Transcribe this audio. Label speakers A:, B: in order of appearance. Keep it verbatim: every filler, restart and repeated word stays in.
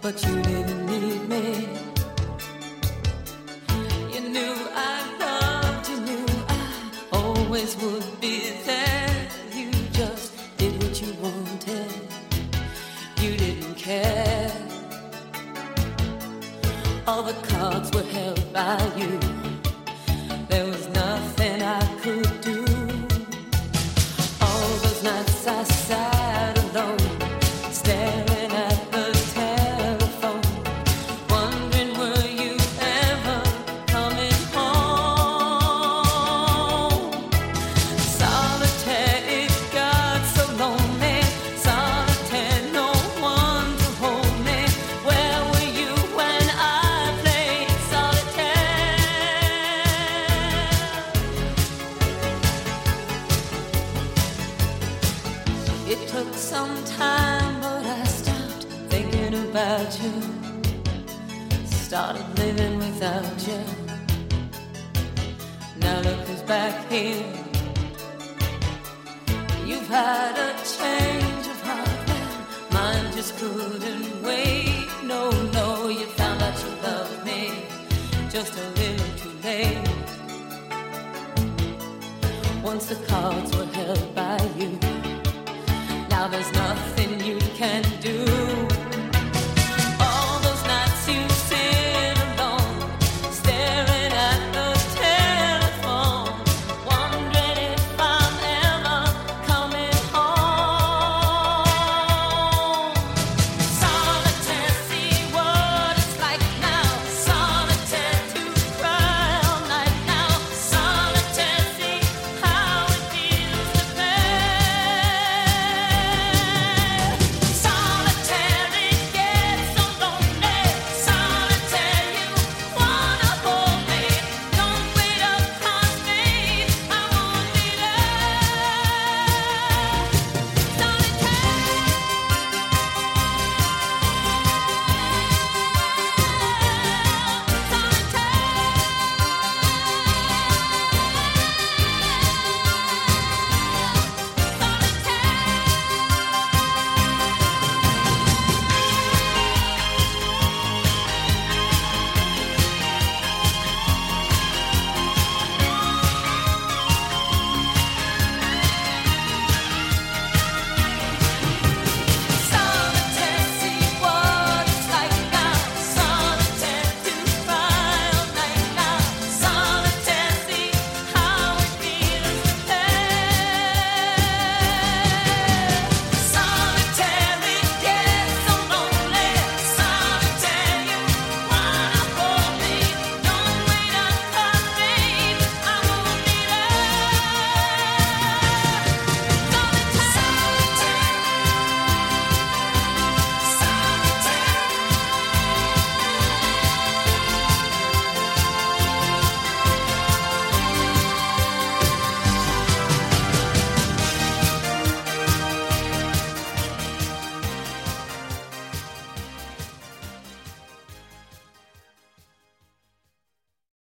A: but you didn't need me. You knew I loved, you knew I always would be there. You just did what you wanted. You didn't care. All the cards were held by you. There was nothing I could do. All those nights I sat alone, staring at the telephone, wondering were you ever coming home. Solitaire, it got so lonely. Solitaire, no one to hold me. Where were you when I played solitaire? It took some time, but I stopped thinking about you. Started living without you. Now look who's back here. You've had a change of heart, and mine just couldn't wait. No, no, you found out you loved me just a little too late. Once the cards were held by you, now there's nothing